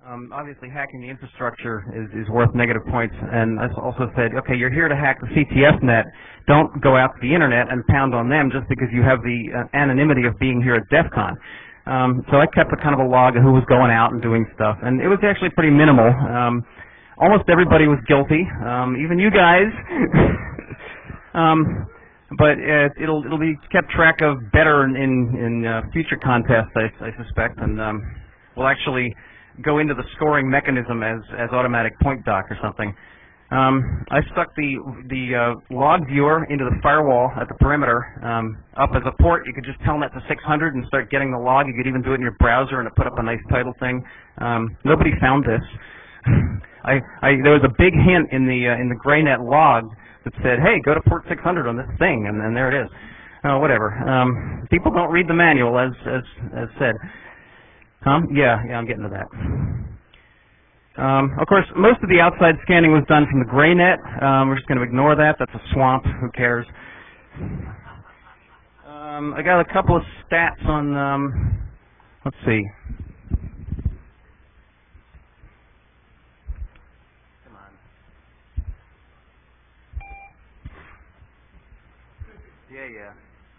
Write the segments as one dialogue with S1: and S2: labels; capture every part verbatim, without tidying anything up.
S1: Um, obviously, hacking the infrastructure is, is worth negative points, and I also said, okay, you're here to hack the C T F net. Don't go out to the internet and pound on them just because you have the uh, anonymity of being here at DEF CON. Um, so I kept a kind of a log of who was going out and doing stuff, and it was actually pretty minimal. Um, almost everybody was guilty, um, even you guys. um, but uh, it'll it'll be kept track of better in in, in uh, future contests, I, I suspect, and um, we'll actually go into the scoring mechanism as as automatic point doc or something. Um, I stuck the the uh, log viewer into the firewall at the perimeter um, up as a port. You could just telnet to six hundred and start getting the log. You could even do it in your browser, and it put up a nice title thing. Um, nobody found this. I, I there was a big hint in the uh, in the GrayNet log that said, "Hey, go to port six hundred on this thing," and, and there it is. Uh, whatever. Um, people don't read the manual, as as as said. Um, yeah, yeah, I'm getting to that. Um, of course, most of the outside scanning was done from the GrayNet. Um, we're just going to ignore that. That's a swamp. Who cares? Um, I got a couple of stats on, um, let's see. Come on. Yeah, yeah.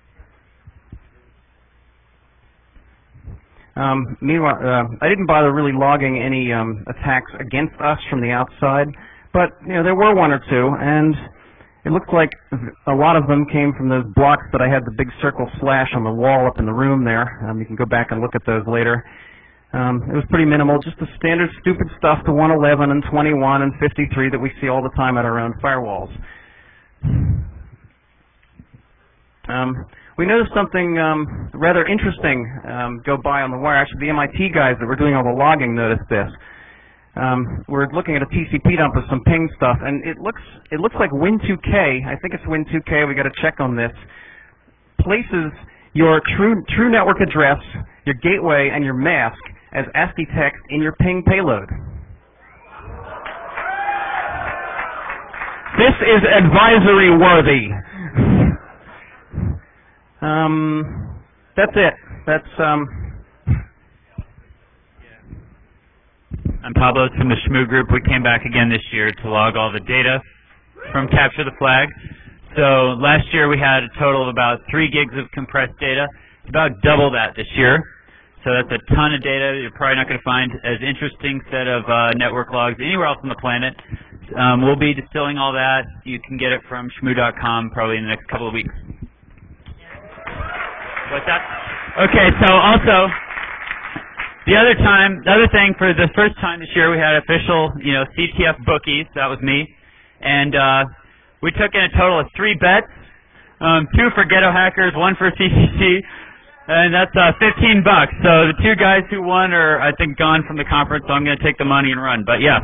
S1: Um, meanwhile, uh, I didn't bother really logging any um, attacks against us from the outside, but you know there were one or two, and it looked like a lot of them came from those blocks that I had the big circle slash on the wall up in the room there. Um, you can go back and look at those later. Um, it was pretty minimal, just the standard stupid stuff to one eleven and twenty-one and fifty-three that we see all the time at our own firewalls. Um, we noticed something um, rather interesting um, go by on the wire. Actually, the M I T guys that were doing all the logging noticed this. Um, we're looking at a T C P dump with some ping stuff, and it looks it looks like Win two K. I think it's Win two K. We got to check on this. Places your true true network address, your gateway, and your mask as ASCII text in your ping payload. This is advisory worthy. Um, that's it. That's um.
S2: I'm Pablo from the S M U group. We came back again this year to log all the data from Capture the Flag. So last year we had a total of about three gigs of compressed data. It's about double that this year. So that's a ton of data. You're probably not going to find as interesting set of uh, network logs anywhere else on the planet. Um, we'll be distilling all that. You can get it from S M U dot com probably in the next couple of weeks. What's that? Okay, so also, the other time, the other thing for the first time this year, we had official, you know, C T F bookies. That was me, and uh, we took in a total of three bets, um, two for Ghetto Hackers, one for C C C, and that's uh, fifteen bucks. So the two guys who won are, I think, gone from the conference. So I'm going to take the money and run. But yeah.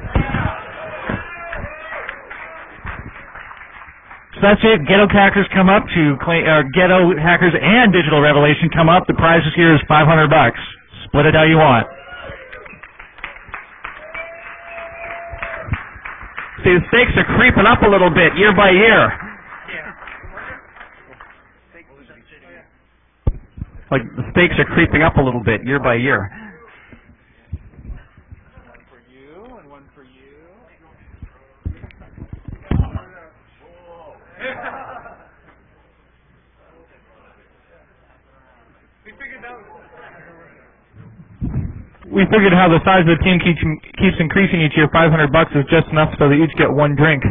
S3: So that's it. Ghetto Hackers come up to claim, or Ghetto Hackers and Digital Revelation come up. The prize this year is five hundred bucks. Split it how you want.
S1: See, the stakes are creeping up a little bit year by year. Like the stakes are creeping up a little bit year by year.
S4: One for you and one for you.
S3: We figured how the size of the team keeps, keeps increasing each year. five hundred bucks is just enough so they each get one drink.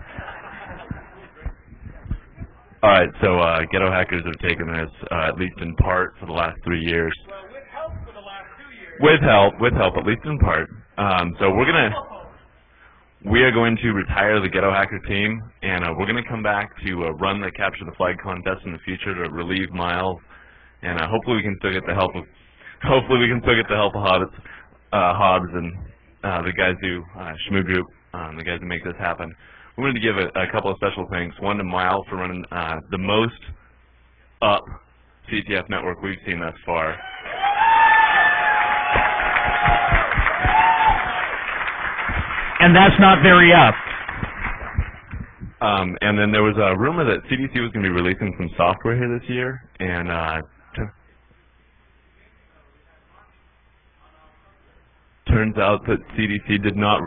S5: All right, so uh, Ghetto Hackers have taken this, uh, at least in part, for the last three years.
S4: Well, with help for the last two years.
S5: With help, with help, at least in part. Um, so we're gonna, we are going to retire the Ghetto Hacker team, and uh, we're gonna come back to uh, run the Capture the Flag contest in the future to relieve Miles, and uh, hopefully we can still get the help of, hopefully we can still get the help of Hobbs, uh, Hobbs and uh, the guys who uh, S M U group, um, the guys who make this happen. We wanted to give a, a couple of special thanks. One to Miles for running uh, the most up C T F network we've seen thus far.
S3: And that's not very up.
S5: Um, and then there was a rumor that C D C was going to be releasing some software here this year, and uh, to, to turns out that C D C did not...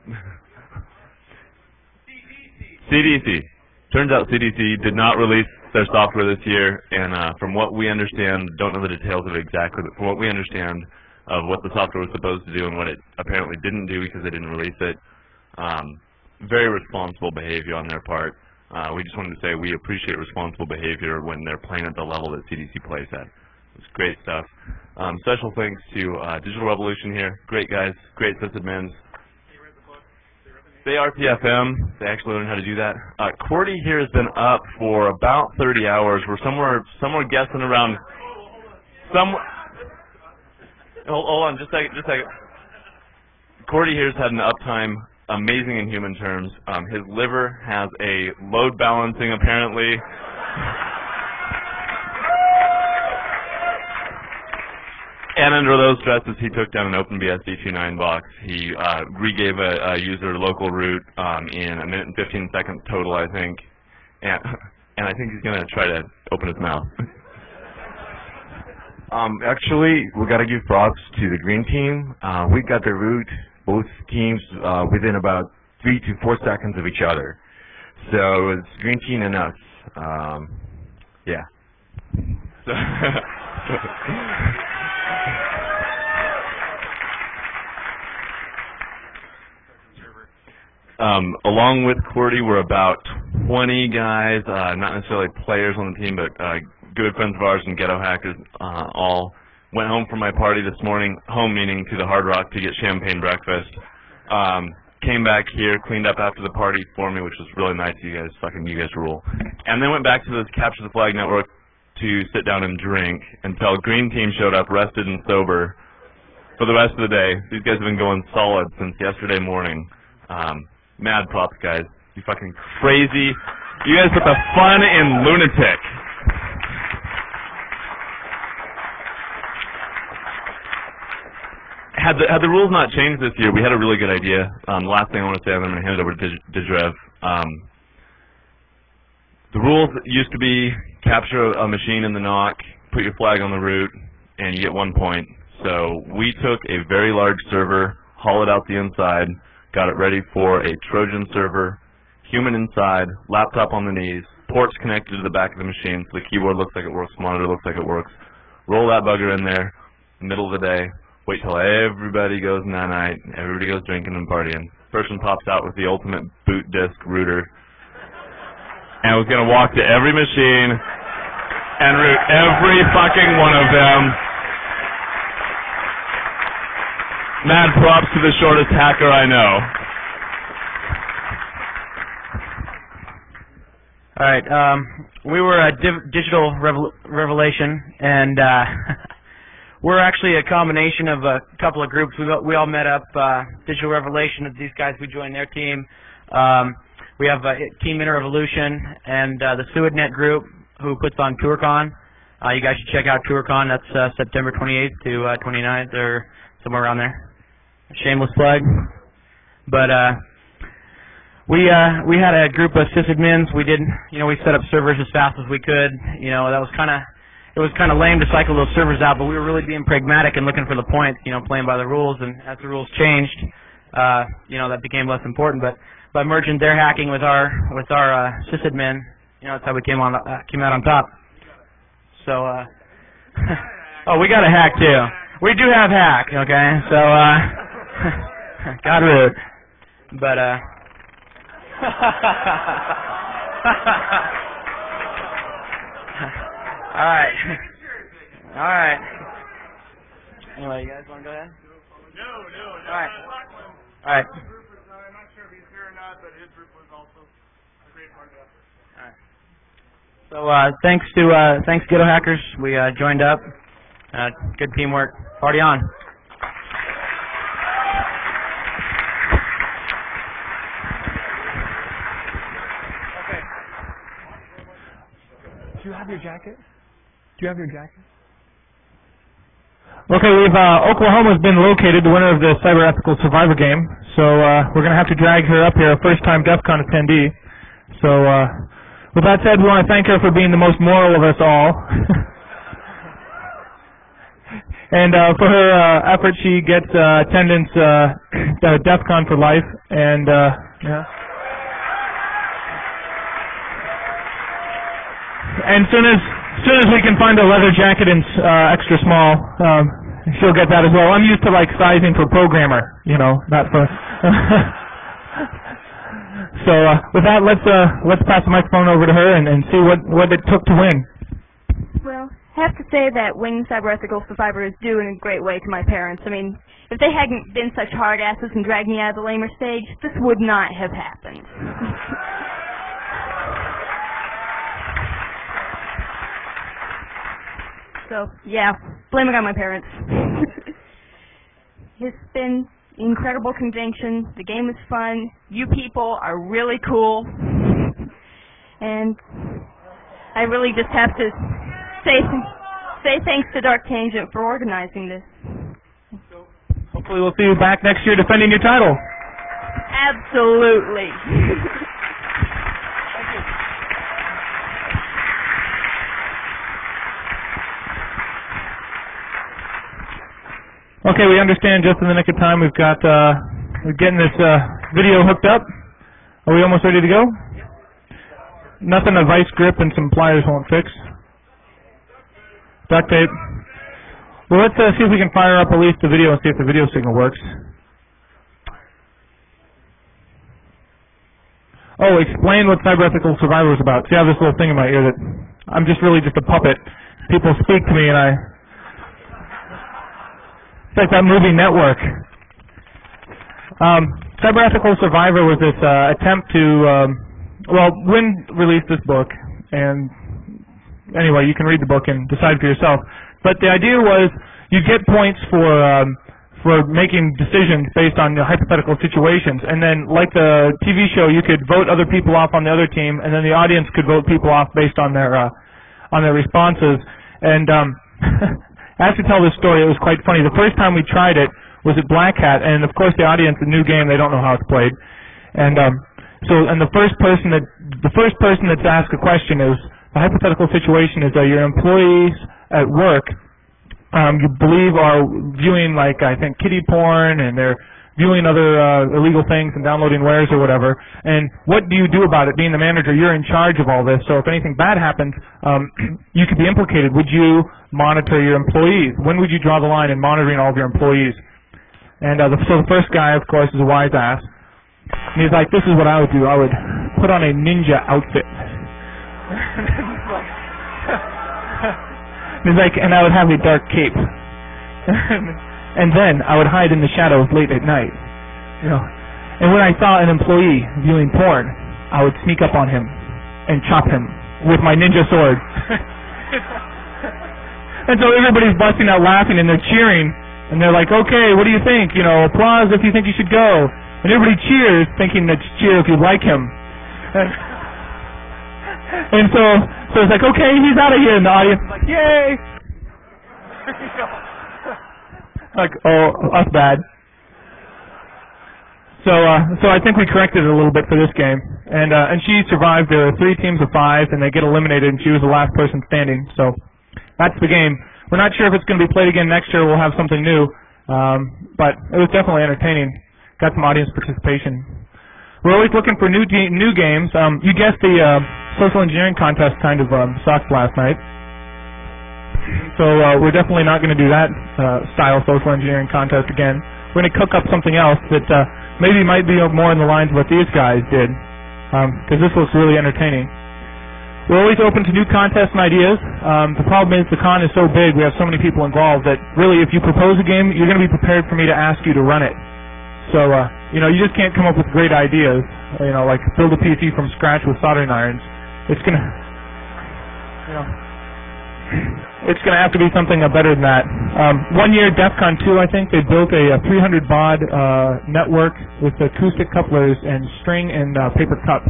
S5: C D C. Turns out C D C did not release their software this year, and uh, from what we understand, don't know the details of it exactly, but from what we understand of what the software was supposed to do and what it apparently didn't do because they didn't release it, um, very responsible behavior on their part. Uh, we just wanted to say we appreciate responsible behavior when they're playing at the level that C D C plays at. It's great stuff. Um, special thanks to uh, Digital Revolution here. Great guys, great sysadmins. They R P F M. They actually learned how to do that. Uh, Cordy here has been up for about thirty hours. We're somewhere, somewhere guessing around. Some. Hold, hold on, just a second, just a second. Cordy here's had an uptime amazing in human terms. Um, his liver has a load balancing apparently. And under those stresses, he took down an OpenBSD two point nine box. He uh, regave a, a user local root um, in a minute and fifteen seconds total, I think. And, and I think he's going to try to open his mouth.
S6: Um, actually, we got to give props to the green team. Uh, we got the root, both teams, uh, within about three to four seconds of each other. So it's green team and us. Um, yeah.
S5: So Um, along with Cordy, we're about twenty guys, uh, not necessarily players on the team, but uh, good friends of ours and Ghetto Hackers. Uh, all went home from my party this morning, home meaning to the Hard Rock to get champagne breakfast. Um, came back here, cleaned up after the party for me, which was really nice. You guys, fucking, you guys rule. And then went back to the Capture the Flag network to sit down and drink until Green Team showed up, rested and sober, for the rest of the day. These guys have been going solid since yesterday morning. Um, Mad props, guys. You fucking crazy. You guys put the fun in lunatic. Had the, had the rules not changed this year, we had a really good idea. Um, the last thing I want to say, and then I'm going to hand it over to Dig Digrev. Um, the rules used to be capture a machine in the N O C, put your flag on the root, and you get one point. So we took a very large server, hollowed out the inside, got it ready for a Trojan server, human inside, laptop on the knees, ports connected to the back of the machine so the keyboard looks like it works, monitor looks like it works. Roll that bugger in there, middle of the day, wait till everybody goes night-night, everybody goes drinking and partying. Person pops out with the ultimate boot disk router and was going to walk to every machine and root every fucking one of them. Mad props to the shortest hacker I know.
S1: All right, um, we were at Div Digital Revel Revelation, and uh, we're actually a combination of a couple of groups. We, we all met up, uh, Digital Revelation, these guys, we joined their team. Um, we have uh, Team Interrevolution and uh, the SUIDNet group who puts on TourCon. Uh, you guys should check out TourCon. That's uh, September twenty-eighth to uh, twenty-ninth or somewhere around there. Shameless plug. But uh, we uh, we had a group of sysadmins. We did, you know, we set up servers as fast as we could. You know, that was kind of it was kind of lame to cycle those servers out, but we were really being pragmatic and looking for the points. You know, playing by the rules. And as the rules changed, uh, you know, that became less important. But by merging their hacking with our with our uh, sysadmin, you know, that's how we came on uh, came out on top. So, uh, oh, we got a hack too. We do have hack, okay? So, uh, got root, but uh, all right, all right. Anyway, you guys want to go ahead?
S4: No, no, no.
S1: All right,
S4: Blackman.
S1: all right.
S4: His group was, uh, I'm not sure if he's here or not, but his group was also a great part of the effort.
S1: All right. So uh, thanks to uh, thanks Ghetto Hackers, we uh, joined up. Uh, good teamwork. Party on.
S4: Okay. Do you have your jacket? Do you have your jacket?
S3: Okay, we've uh, Oklahoma's been located, the winner of the Cyber Ethical Survivor game. So uh, we're going to have to drag her up here, a first-time DEF CON attendee. So uh, with that said, we want to thank her for being the most moral of us all. And uh, for her uh, effort, she gets uh, attendance uh, at DEF CON for life. And uh, yeah. And soon as soon as we can find a leather jacket in uh, extra small, um, she'll get that as well. I'm used to like sizing for programmer, you know, not for. So uh, with that, let's uh, let's pass the microphone over to her and, and see what what it took to win.
S7: Well, I have to say that winning Cyber-Ethical Survivor is due in a great way to my parents. I mean, if they hadn't been such hard asses and dragged me out of the lamer stage, this would not have happened. So, yeah, blame it on my parents. It's been incredible convention. The game is fun. You people are really cool. And I really just have to say say thanks to Dark Tangent for organizing this.
S3: Hopefully we'll see you back next year defending your title.
S7: Absolutely.
S3: Okay, we understand just in the nick of time we've got, uh, we're getting this uh, video hooked up. Are we almost ready to go? Nothing a vice grip and some pliers won't fix. Duct tape. Well, let's uh, see if we can fire up at least the video and see if the video signal works. Oh, explain what Cyber-Ethical Survivor is about. See, I have this little thing in my ear that I'm just really just a puppet. People speak to me and I... It's like that movie Network. Um, Cyber-Ethical Survivor was this uh, attempt to, um, well, Wynn released this book, and anyway, you can read the book and decide for yourself. But the idea was you get points for um, for making decisions based on the hypothetical situations, and then like the T V show, you could vote other people off on the other team, and then the audience could vote people off based on their uh, on their responses. And um, I have to tell this story. It was quite funny. The first time we tried it was at Black Hat, and of course the audience, a new game, they don't know how it's played. And um, so, and the first person that the first person that's asked a question is the hypothetical situation is that your employees at work, um, you believe are viewing like I think kiddie porn, and they're viewing other uh, illegal things and downloading wares or whatever. And what do you do about it? Being the manager, you're in charge of all this. So if anything bad happens, um, you could be implicated. Would you monitor your employees? When would you draw the line in monitoring all of your employees? And uh, the, so the first guy, of course, is a wise ass. And he's like, this is what I would do. I would put on a ninja outfit. And he's like, and I would have a dark cape. And then I would hide in the shadows late at night. You know. And when I saw an employee viewing porn, I would sneak up on him and chop him with my ninja sword. And so everybody's busting out laughing and they're cheering. And they're like, okay, what do you think? You know, applause if you think you should go. And everybody cheers, thinking that cheer if you like him. And, and so, so it's like, okay, he's out of here. And the audience is like, yay! Like, oh, us bad. So, uh, so I think we corrected it a little bit for this game. And, uh, and she survived. There were three teams of five, and they get eliminated, and she was the last person standing. So, that's the game. We're not sure if it's going to be played again next year. We'll have something new. Um, but it was definitely entertaining. Got some audience participation. We're always looking for new ge- new games. Um, you guessed the uh, social engineering contest kind of um, sucked last night. So uh, we're definitely not going to do that uh, style social engineering contest again. We're going to cook up something else that uh, maybe might be more in the lines of what these guys did, because um, this looks really entertaining. We're always open to new contests and ideas. Um, the problem is the con is so big, we have so many people involved, that really if you propose a game, you're going to be prepared for me to ask you to run it. So, uh, you know, you just can't come up with great ideas, you know, like build a P C from scratch with soldering irons. It's going to, you know... It's going to have to be something uh, better than that. Um, one year, DEF CON two, I think, they built a, a three hundred baud uh, network with acoustic couplers and string and uh, paper cups.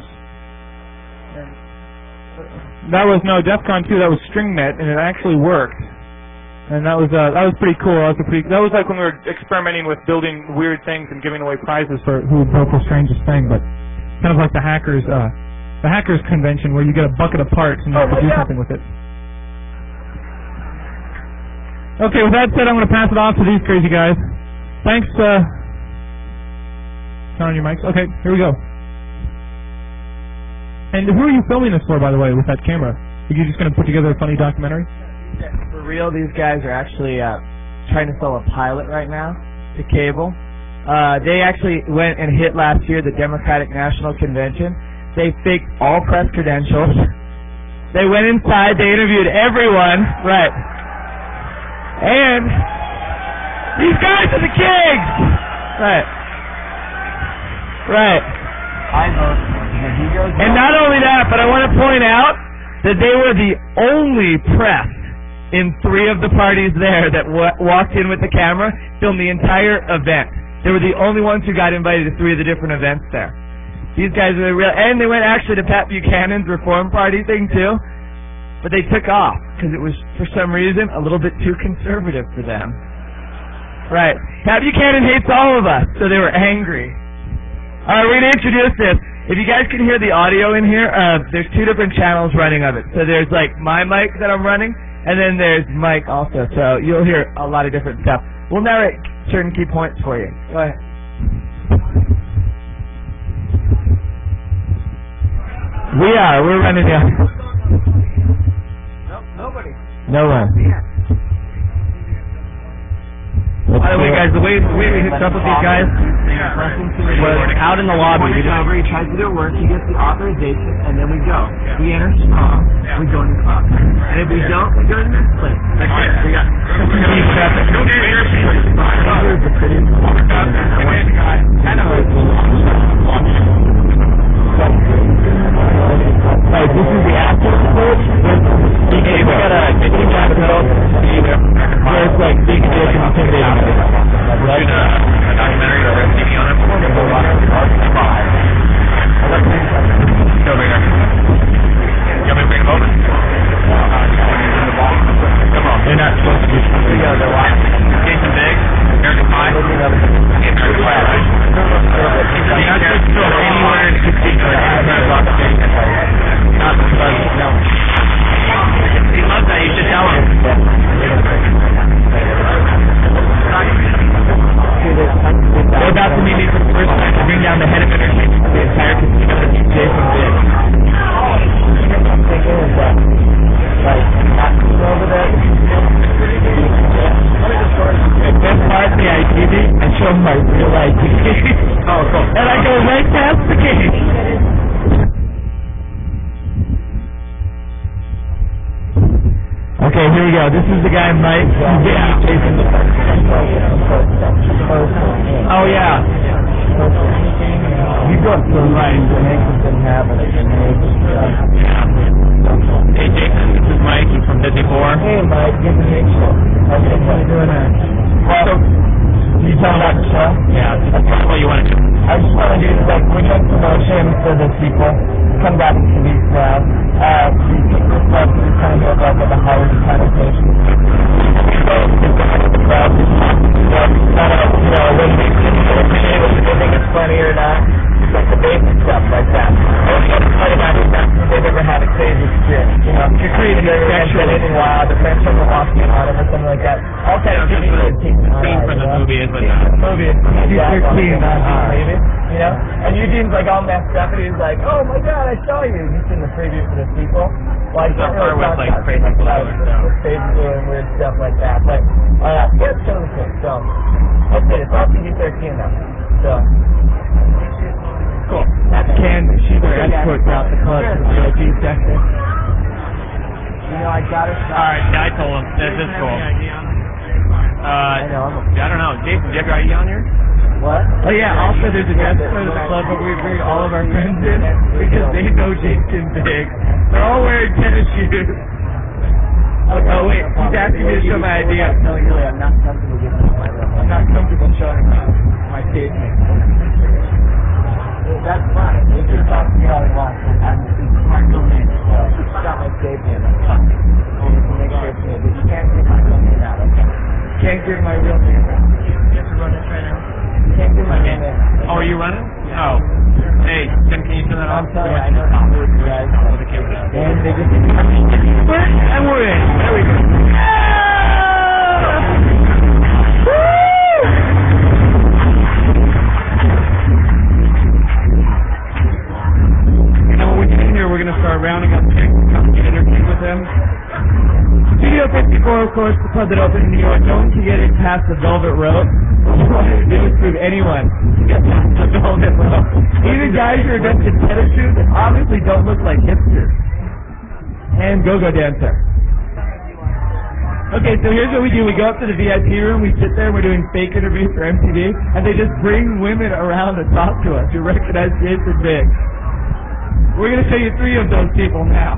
S3: And that was, no, DEF CON two, that was StringNet, and it actually worked. And that was uh, that was pretty cool. That was, a pretty, that was like when we were experimenting with building weird things and giving away prizes for who built the strangest thing, but kind of like the hackers, uh, the hackers convention where you get a bucket of parts and you have to do something with it. Okay, with that said, I'm going to pass it off to these crazy guys. Thanks, uh... turn on your mics. Okay, here we go. And who are you filming this for, by the way, with that camera? Are you just going to put together a funny documentary?
S8: For real, these guys are actually uh, trying to sell a pilot right now to cable. Uh, they actually went and hit last year the Democratic National Convention. They faked all press credentials. They went inside, they interviewed everyone, right. And these guys are the kings! Right. Right.
S9: I vote for him.
S8: And not only that, but I want to point out that they were the only press in three of the parties there that w- walked in with the camera, filmed the entire event. They were the only ones who got invited to three of the different events there. These guys were real, and they went actually to Pat Buchanan's Reform Party thing too, but they took off because it was, for some reason, a little bit too conservative for them. Right. Pat Buchanan hates all of us, so they were angry. All right, we're going to introduce this. If you guys can hear the audio in here, uh, there's two different channels running of it. So there's like my mic that I'm running, and then there's Mike also. So you'll hear a lot of different stuff. We'll narrate certain key points for you. Go ahead. We are. We're running the...
S9: Nope, nobody.
S8: No one.
S1: By the way, guys, the way, the way we hooked up with these guys was out in the lobby. We
S9: He
S1: just,
S9: over, he tries to do work, he gets the authorization, and then we go. We enter strong, we go in the club. And if we don't, we go to the next place. That's it. We got
S8: Keep traffic. Right, this is the after approach. Okay, we got a fifteen lap hill where it's like big dick and intimidating.
S5: We're doing a, a documentary or a T V on it. Over here. You want me to bring him over? Come on. They're not supposed to be. Jason Biggs, American Pie. Okay, American Pie, right? You're not supposed to go anywhere in particular. Not supposed to. No. He loves that. You should tell him.
S8: They're about to meet me for the first time to bring down the head of entertainment for the entire casino, Jason Biggs. The best part of the I T V, I show him my real I D.
S5: Oh, cool.
S8: And I go right past the gate. Okay, here we go. This is the guy, Mike. Yeah. Jason. Oh, yeah. You got so right.
S2: Hey Jason, this is Mike. He's from Disney four.
S8: Hey, Mike. Good to meet you. How you doing there? So, you talking about the show?
S2: Yeah, that's what you want to do.
S8: I just want to do, like, we got promotion for the sequel. Come back to these now. Uh, we pick this up to kind of go back at the Hollywood connotation. So, the crowd, so, kind of, you know, when we appreciate what they think it's funny or not. Just like the basic stuff like that. What's funny about it is that they've ever had a crazy experience. You know, you're crazy, you're sexual, anything wild, the friends from the walking on it or something like that. All kind of things.
S2: The scene from the movie is what the
S8: movie is P G thirteen, you know? And Eugene's like all messed up and he's like, oh my god, I saw you. You've seen the preview for the sequel. Well, I
S2: So
S8: can't
S2: far
S8: really
S2: with,
S8: talk
S2: like,
S8: about
S2: crazy
S8: it,
S2: blue and stuff.
S8: with crazy blue and weird stuff like that. But, uh, yeah, it's totally cool. So, that's it. It's all P G thirteen now. So, cool. That's Candy. She's our escort throughout the club to the V I P section. You know, I got her.
S2: Alright, yeah, I told him. This is cool. Uh,
S8: I know, I'm a
S2: I don't know. Jason, do you have your I D on here?
S8: What? Oh yeah, also there's a dress code of the club where we bring all of our friends in because they know Jason Biggs. They're all wearing tennis shoes. Oh wait, he's asking me to show my I D. No, really, I'm not comfortable giving him my I'm not comfortable showing him my stage name. That's fine. You can talk to me all you want. I'm my real name. It's not my stage name. That's fine. You can make sure it's me, but you can't give my real name out, okay? Can't give my real name out. You have to run this right now. Can't give my real name out.
S2: Oh, are you running? Oh. Hey, Tim, can you turn that off?
S8: I'm sorry, I know how to do it, guys. And they just... And we're in. There we go. course, the club that opened in New York, no one could get it past the velvet rope. What we wanted to do is prove anyone to get past the velvet rope. Even guys who are dressed in tennis shoes that obviously don't look like hipsters. And go-go dancer. Okay, so here's what we do. We go up to the V I P room, we sit there, we're doing fake interviews for M T V, and they just bring women around to talk to us who recognize Jason Biggs. We're going to show you three of those people now.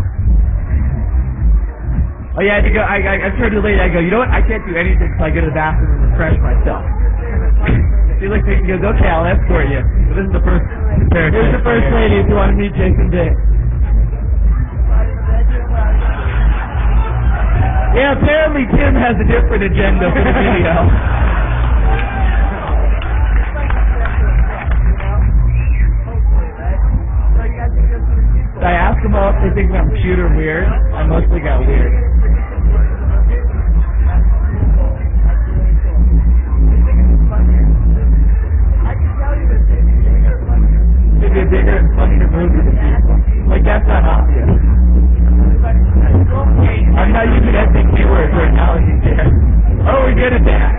S8: Oh yeah, I, had to go, I, I, I turned to the lady, I go, you know what, I can't do anything until I go to the bathroom and refresh myself. She looked at me and goes, okay, I'll escort you. So this is the first Here's the first lady if you want to meet Jason Biggs. Yeah, apparently Tim has a different agenda for the video. I asked them all if they think I'm cute or weird. I mostly got weird. It'd be a bigger and funnier movie than people. Like, that's not obvious. I'm not using S A T words or analogies here. Oh, we're good at that.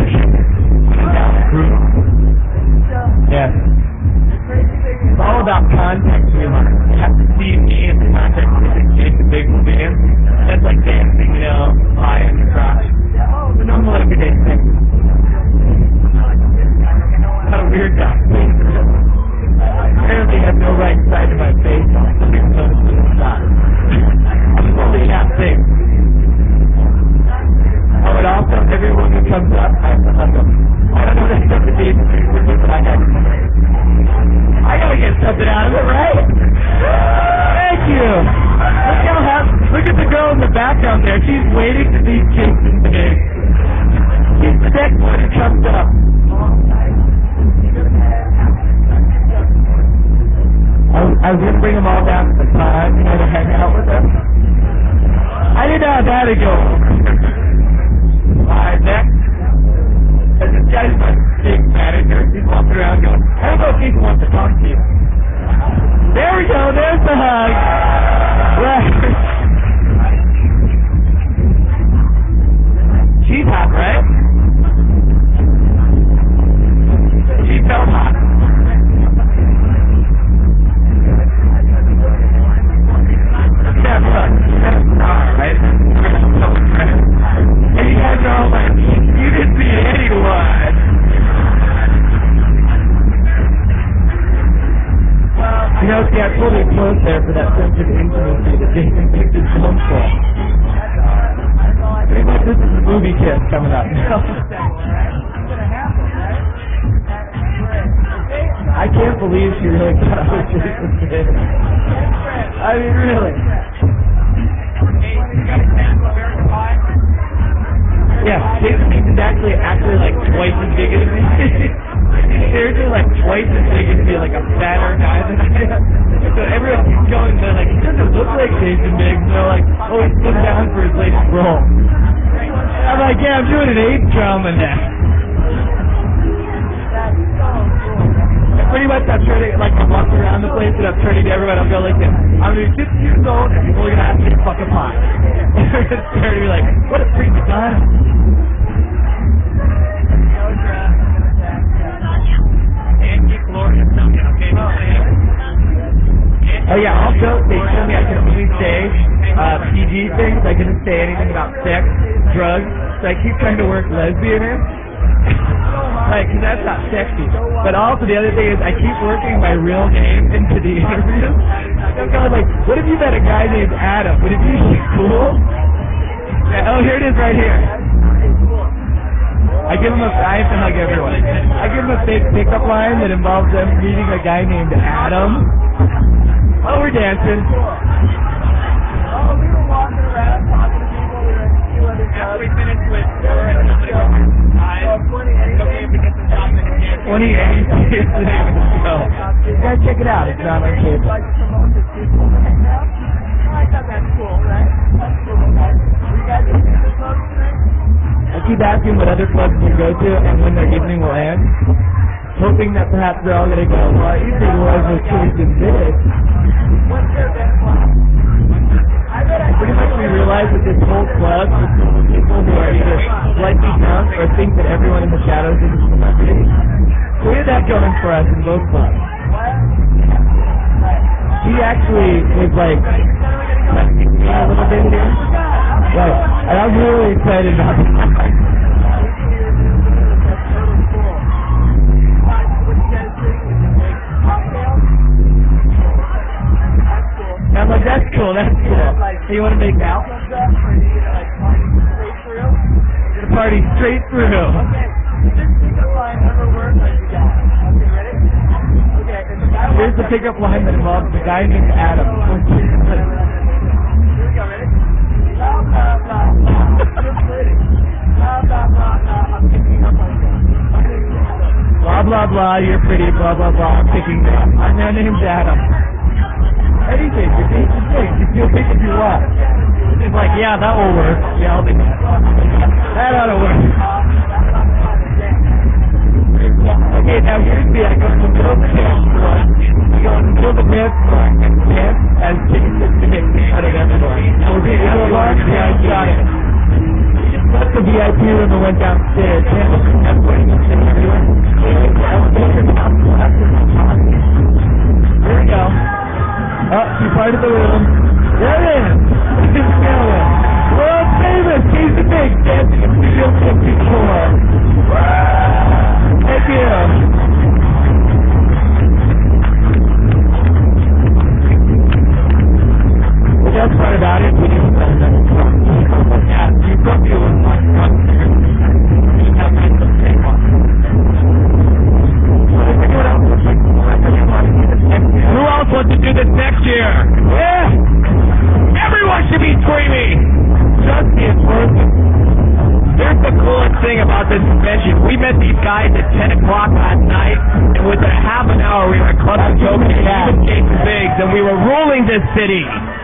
S8: Yes. It's all about context, we learn. You have to see me in the context of the Jason Biggs movie. That's like dancing, you know, pie in your crotch. The normal everyday thing. Not a weird guy. Apparently has no right side of my face on. Somebody's noticed to the side. I'm only half thing. I would also, everyone who comes up, I have to hug them. I don't know what that's to be, but I have to. I gotta get something out of it, right? Thank you. Look how happy, look at the girl in the background there. She's waiting to meet Jason Biggs. She's the next one who comes up. I was, I was going to bring them all down to the time, you know, to hang out with them. I didn't know how that would go. Alright, next. And this guy's my big manager. He's walking around going, I don't know if people want to talk to you. There we go, there's the hug. Right. She's hot, right? She felt hot. Yeah, look, that's a star, right? And you guys are all like, you didn't see anyone. You know, see, I pulled it close there for that sense of intimacy that Jason Biggs is known for. Pretty much this is the movie kiss coming up now. I can't believe she really thought I was Jason Biggs. I mean, really. Yeah, Jason Biggs is actually actually like twice as big as me. He's seriously like twice as big as me, like a fatter guy than I am. So everyone keeps going, they're like, he doesn't look like Jason Biggs. And they're like, oh, he's slimmed down for his latest role. I'm like, yeah, I'm doing an AIDS drama next. Pretty much I'm turning, like I'm walking around the place and I'm turning to everyone, I'm going like this. I'm going to be fifty years old and people are going to ask me to fuck a pie. They're going to stare at me like, what a freak son. Oh yeah, also they told me I can only say uh, P G things. I couldn't say anything about sex, drugs, so I keep trying to work lesbian in. Like, cause that's not sexy. But also the other thing is I keep working my real name into the interview. I'm kind of like, what if you met a guy named Adam? Would it be cool? Yeah, oh, here it is right here. I give him a, I have to hug everyone. I give him a fake pickup line that involves them meeting a guy named Adam. Oh, we're dancing. Oh, we were walking around talking to people. We were in two other clubs. After we finished with twenty-eight is the name of the show. You guys check it out. It's not on cable. I thought that's cool, right? That's cool. You guys in the clubs tonight? I keep asking what other clubs we go to and when their evening will end, hoping that perhaps they're all going to go, well, our evening was with Jason Biggs. What's their best club? Pretty much we realized that this whole club was full of people who shadows of the celebrity. So we had that going for us in both clubs. He actually was like texting me a little bit here. Right. And I was really excited about it. I'm like, that's cool, that's cool. Hey, you want to make out? Get a party straight through. Here's the pickup line that involves the guy named Adam. Blah, blah, blah, you're pretty, blah, blah, blah, I'm picking me up. My name's Adam. Anything, you're big, you're big, you feel big if you want. He's like, yeah, that will work. Yeah, I'll do that. That ought to work. Okay, now here's the, I go to the middle of the dance floor. I go to the middle of the dance floor and dance as chicken is the dick in front of everyone. So we're going to go along to the outside. We just left the V I P room and went downstairs. Man, that's what you say everywhere. Here we go. Oh, she's part of the room. There it is. World famous. He's the big dancing in Studio fifty-four. Thank you. The best part about it, we didn't spend that time. Yeah, you broke your one month. You have to make the same one. Who else wants to do this next year? Yeah! Everyone should be screaming! Trust me, it's worth it. Here's the coolest thing about this convention. We met these guys at ten o'clock last night, and within a half an hour we were at Club Joke and even Jason Biggs, and we were ruling this city.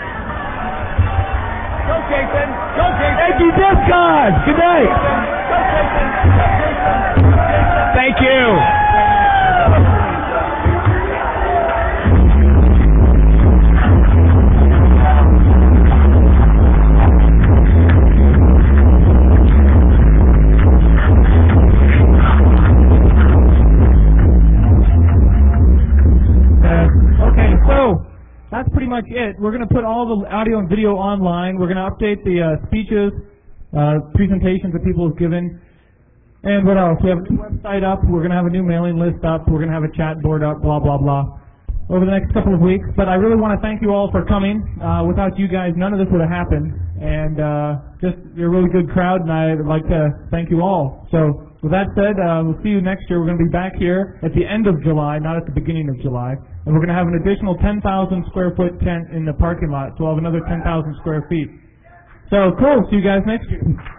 S8: Go, Jason! Go, Jason! Thank you, DEFCON! Good night! Go, Jason! Thank you!
S3: That's pretty much it. We're going to put all the audio and video online. We're going to update the uh, speeches, uh, presentations that people have given. And what else? We have a new website up. We're going to have a new mailing list up. We're going to have a chat board up, blah, blah, blah, over the next couple of weeks. But I really want to thank you all for coming. Uh, without you guys, none of this would have happened. And uh, just, you're a really good crowd, and I'd like to thank you all. So with that said, uh, we'll see you next year. We're going to be back here at the end of July, not at the beginning of July. And we're going to have an additional ten thousand square foot tent in the parking lot, so we'll have another ten thousand square feet. So, cool. See you guys next year.